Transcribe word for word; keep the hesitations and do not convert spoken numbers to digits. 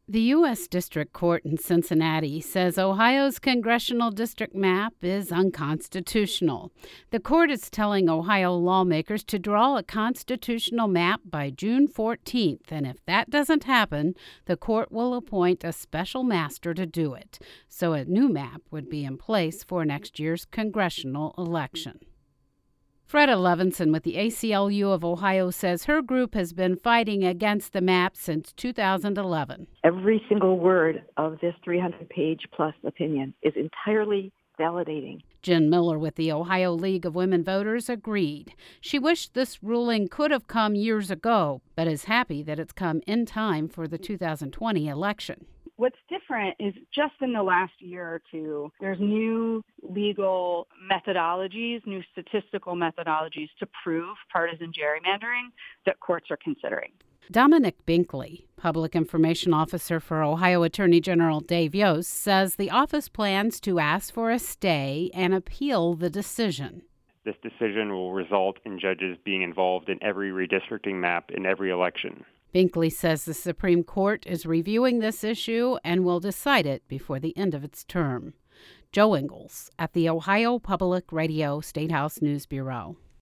The U S. District Court in Cincinnati says Ohio's congressional district map is unconstitutional. The court is telling Ohio lawmakers to draw a constitutional map by June fourteenth, and if that doesn't happen, the court will appoint a special master to do it. So a new map would be in place for next year's congressional election. Freda Levinson with the A C L U of Ohio says her group has been fighting against the map since two thousand eleven. Every single word of this three hundred page plus opinion is entirely validating. Jen Miller with the Ohio League of Women Voters agreed. She wished this ruling could have come years ago, but is happy that it's come in time for the two thousand twenty election. What's different is just in the last year or two, there's new legal methodologies, new statistical methodologies to prove partisan gerrymandering that courts are considering. Dominic Binkley, Public Information Officer for Ohio Attorney General Dave Yost, says the office plans to ask for a stay and appeal the decision. This decision will result in judges being involved in every redistricting map in every election. Binkley says the Supreme Court is reviewing this issue and will decide it before the end of its term. Joe Ingles at the Ohio Public Radio Statehouse News Bureau.